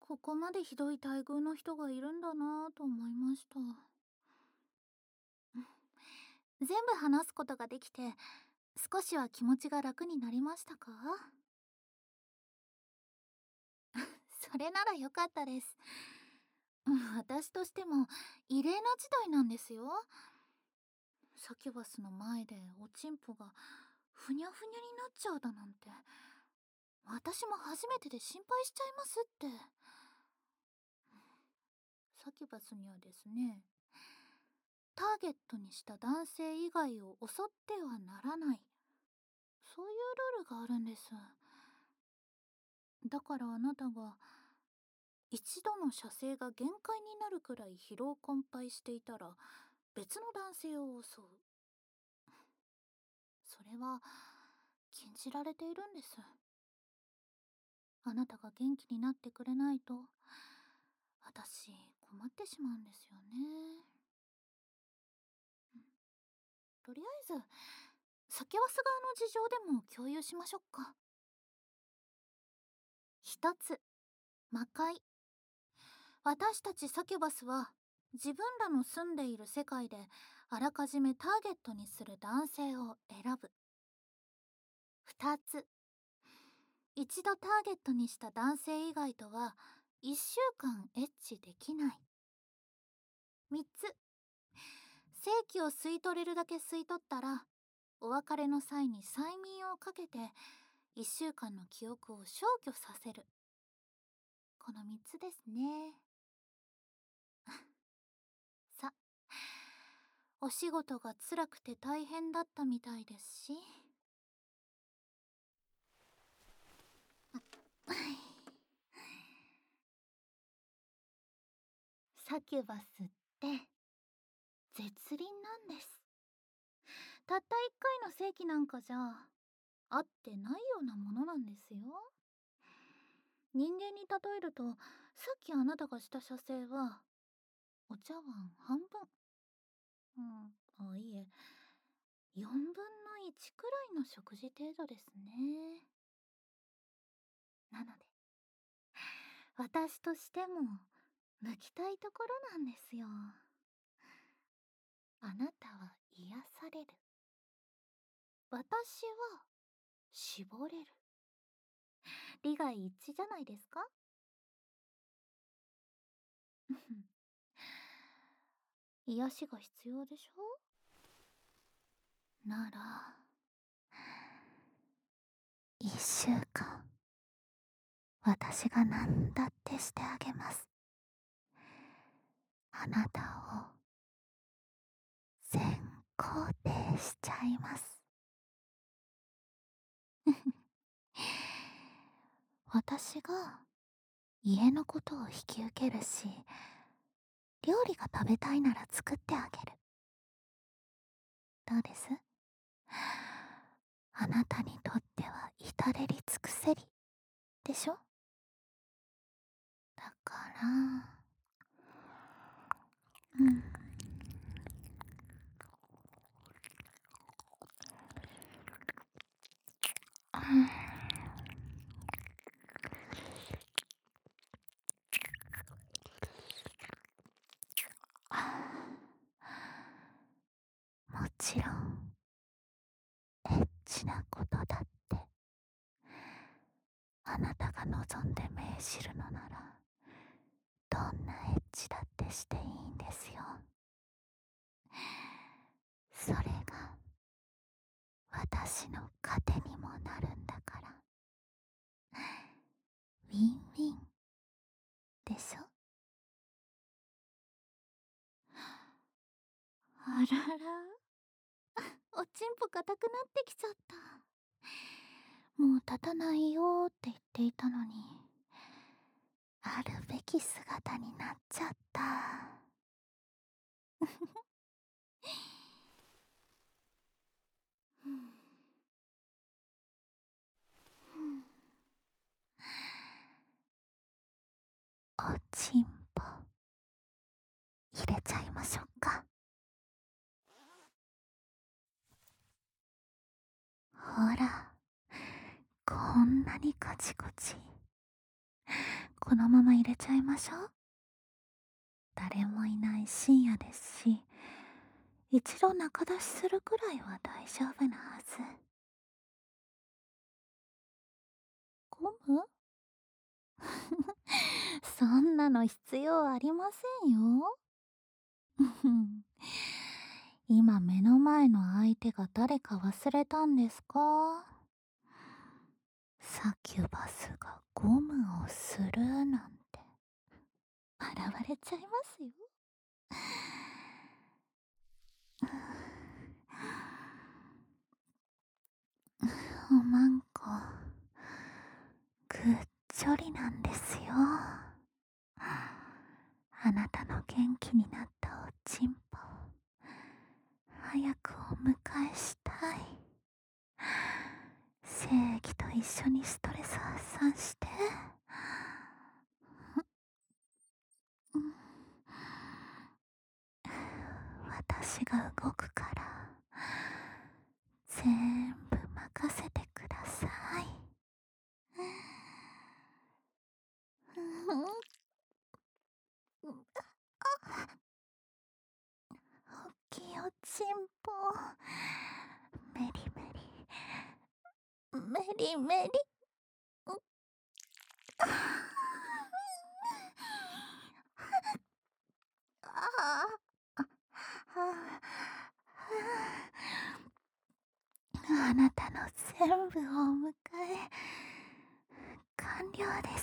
ここまでひどい待遇の人がいるんだなぁと思いました。全部話すことができて、少しは気持ちが楽になりましたか？それなら良かったです。私としても異例な事態なんですよ。サキュバスの前でおちんぽがふにゃふにゃになっちゃうだなんて、私も初めてで心配しちゃいますって。サキュバスにはですね、ターゲットにした男性以外を襲ってはならない、そういうルールがあるんです。だからあなたが一度の射精が限界になるくらい疲労困憊していたら別の男性を襲う。それは禁じられているんです。あなたが元気になってくれないと私困ってしまうんですよね。とりあえずサキュバス側の事情でも共有しましょうか。一つ、魔界。私たちサキュバスは自分らの住んでいる世界であらかじめターゲットにする男性を選ぶ。二つ、一度ターゲットにした男性以外とは1週間エッチできない。三つ、性器を吸い取れるだけ吸い取ったらお別れの際に催眠をかけて1週間の記憶を消去させる。この3つですね。さ、お仕事が辛くて大変だったみたいですし。サキュバスって絶倫なんです。たった1回の性器なんかじゃ合ってないようなものなんですよ。人間に例えると、さっきあなたがした射精はお茶碗半分、いえ、4分の1くらいの食事程度ですね。なので私としても抜きたいところなんですよ。あなたは癒される、私は絞れる。利害一致じゃないですか？癒しが必要でしょ？なら1週間私が何だってしてあげます。あなたを全肯定しちゃいます。私が家のことを引き受けるし、料理が食べたいなら作ってあげる。どうです？あなたにとっては至れり尽くせりでしょ？だからうん、もちろんエッチなことだってあなたが望んで命じるのならどんなエッチだってしていいんですよ。それが私の糧にもなるんだから。ウィンウィンでしょ？あらら、おちんぽ硬くなってきちゃった。もう立たないよって言っていたのに、あるべき姿になっちゃった。おちんぽ入れちゃいましょうか。ほら、こんなにカチコチ、 このまま入れちゃいましょう。誰もいない深夜ですし、一度中出しするくらいは大丈夫なはず。ゴムそんなの必要ありませんよ。今目の前の相手が誰か忘れたんですか？サキュバスがゴムをするなんて笑われちゃいますよ。おまんこ、ぐっちょりなんですよ。あなたの元気になったおちんぽ、早くお迎えしたい。精液と一緒にストレス発散して。私が動くから全部任せてください。おっきいおちんぽ、メリメリメリメリ。あなたの全部をお迎え完了です。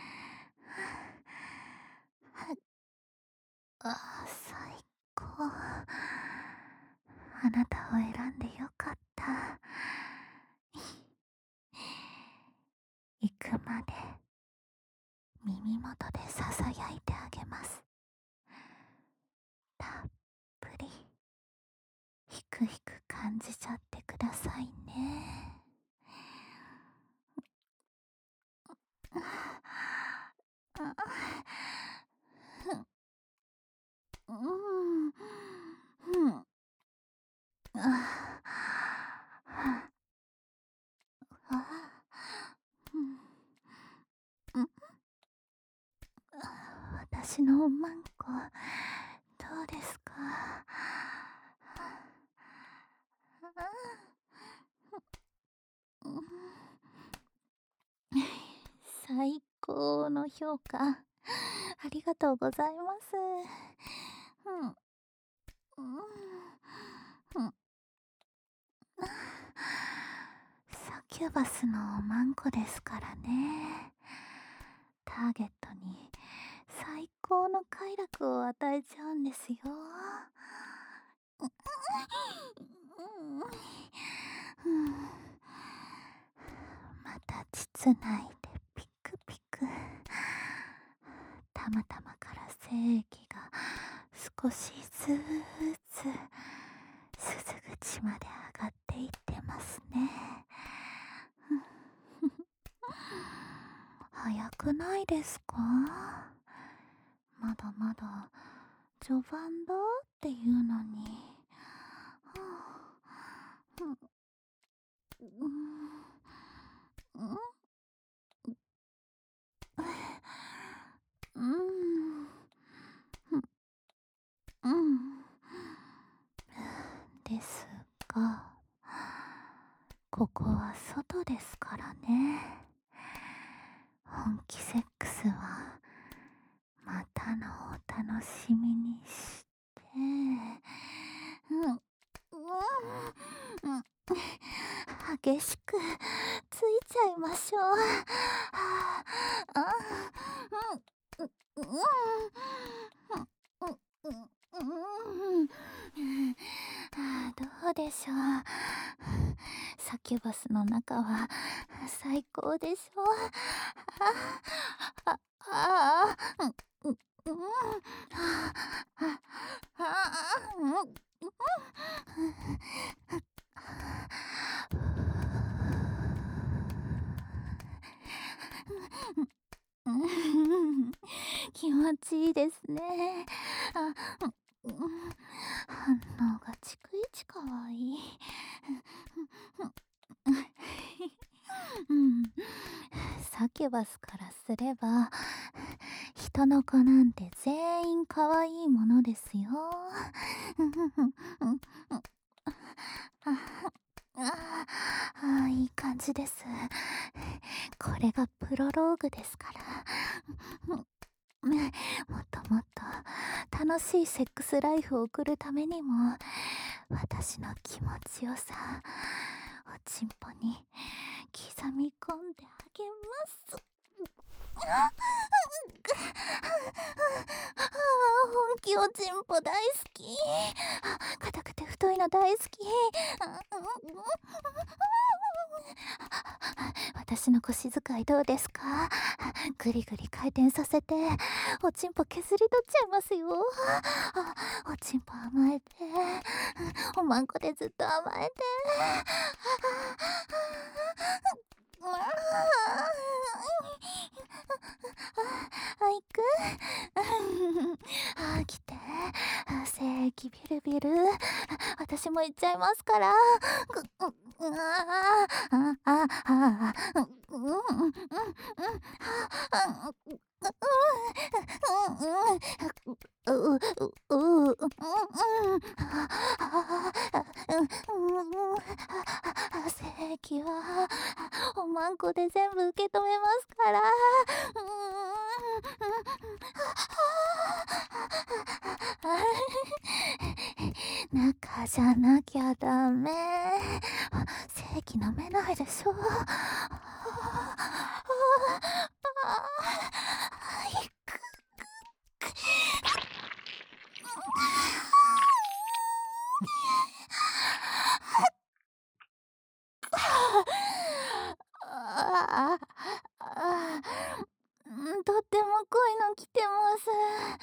最高。あなたを選んでよかった。行くまで耳元でささやいてあげます。たっぷりひくひく感じちゃってくださいね。私のおまんこ、どうですか？最高の評価、ありがとうございます。サキュバスのおまんこですからね。ターゲットに最高の快楽を与えちゃうんですよ。また膣内でピクピク。たまたまから精液が少しずつ鈴口まで上がっていってますね。早くないですか？まだまだ序盤だっていうのに。ですが、ここは外ですからね。本気セックスはまたのお楽しみにして。激しくついちゃいましょう。どうでしょう。サキュバスの中は最高でしょう。あああ気持ちいいですね。反応が逐一かわいい。 サキュバスからすれば、人の子なんて全員可愛いものですよ。いい感じです。これがプロローグですから。もっともっと楽しいセックスライフを送るためにも、私の気持ちよさ、おちんぽに刻み込んであげます。本気おちんぽ大好き。硬くて太いの大好き。私の腰使いどうですか？ぐりぐり回転させておちんぽ削り取っちゃいますよ。おちんぽ甘えて、おまんこでずっと甘えて。いく来て。正規ビルビル。私も行っちゃいますから。正規はおまんこで全部受け止めますから。中じゃなきゃダメ。正規飲めないでしょ。ああ、とっても濃いの来てます。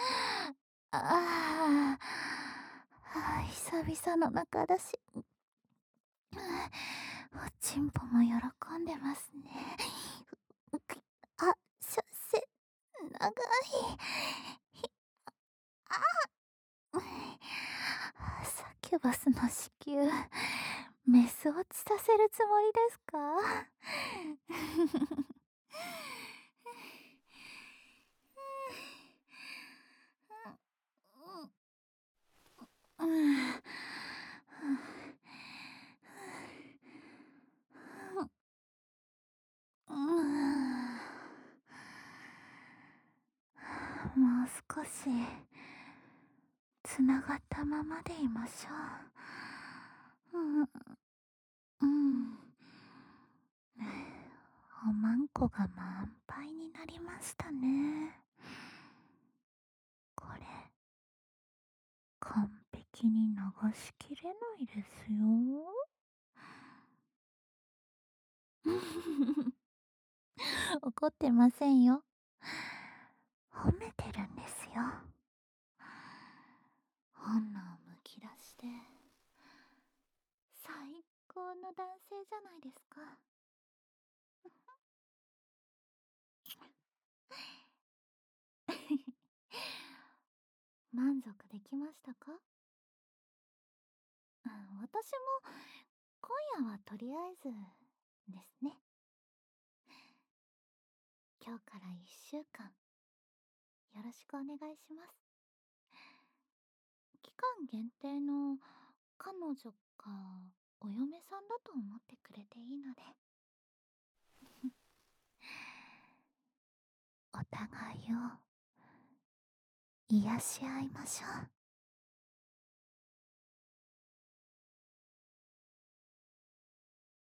あ久々の中だし、おちんぽも喜んでますね。しゃせ、長い。サキュバスの子宮、メス落ちさせるつもりですか？もう少しつながったままでいましょう。おまんこが満杯になりましたね。これ完璧に流しきれないですよ。怒ってませんよ。褒めてるんですよ。本能むき出しで最高の男性じゃないですか。満足できましたか？私も今夜はとりあえずですね。今日から1週間よろしくお願いします。期間限定の彼女かお嫁さんだと思ってくれていいので。お互いを癒し合いましょう。